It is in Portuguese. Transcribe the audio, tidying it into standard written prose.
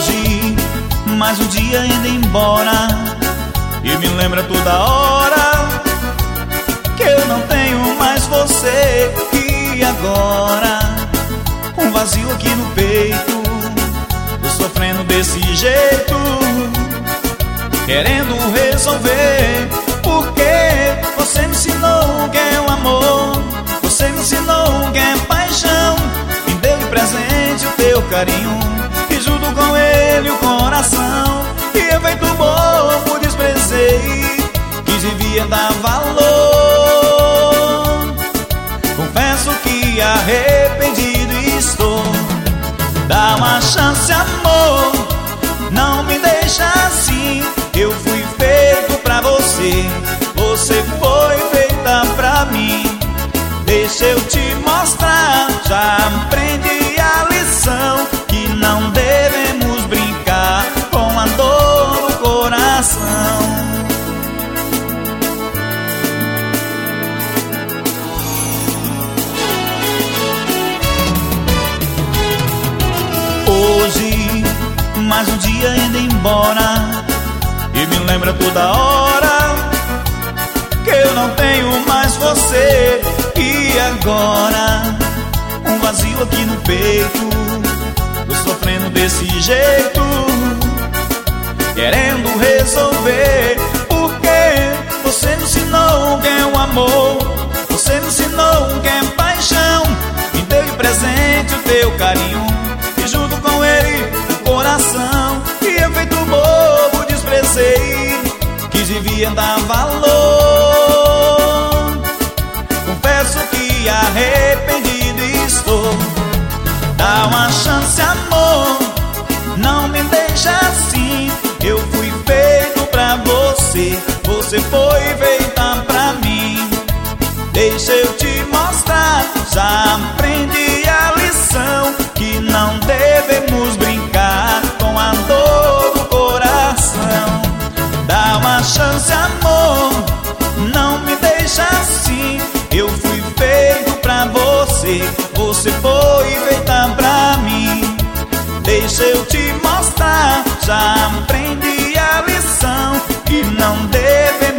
Hoje, mais um dia indo embora, e me lembra toda hora que eu não tenho mais você. E agora, um vazio aqui no peito, tô sofrendo desse jeito, querendo resolver. Porque você me ensinou o que é o amor, você me ensinou o que é paixão, me deu de presente o teu carinho, e junto com ele o coração. E eu feito bobo desprezei, que devia dar valor. Confesso que arrependido estou. Dá uma chance, amor, não me deixa assim. Eu fui feito pra você, você foi feita pra mim. Deixa eu te mostrar, já aprendi a lição, que não devemos brincar com a dor no coração. Hoje, mais um dia indo embora, e me lembra toda hora que eu não tenho mais você. E agora, um vazio aqui no peito, tô sofrendo desse jeito, querendo resolver. Porque você me ensinou o que é o amor, você me ensinou o que é paixão, me deu de presente o teu carinho, e junto com ele o coração. E eu feito bobo desprezei, que devia dar valor. Confesso que arrependido estou. Dá uma chance, amor, não me deixa assim. Eu fui feito pra você, você foi feita pra mim. Deixa eu te mostrar, já aprendi a lição, que não devemos brincar com a dor do coração. Dá uma chance, amor, não me deixa assim. Eu fui feito pra você, você foi feita pra mim. Deixa eu te mostrar, já aprendi a lição, que não devemos